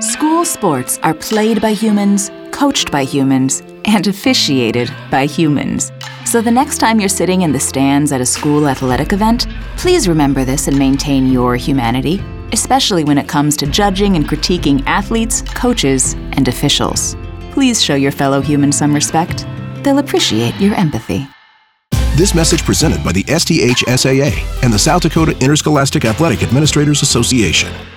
School sports are played by humans, coached by humans, and officiated by humans. So the next time you're sitting in the stands at a school athletic event, please remember this and maintain your humanity, especially when it comes to judging and critiquing athletes, coaches, and officials. Please show your fellow humans some respect. They'll appreciate your empathy. This message presented by the STHSAA and the South Dakota Interscholastic Athletic Administrators Association.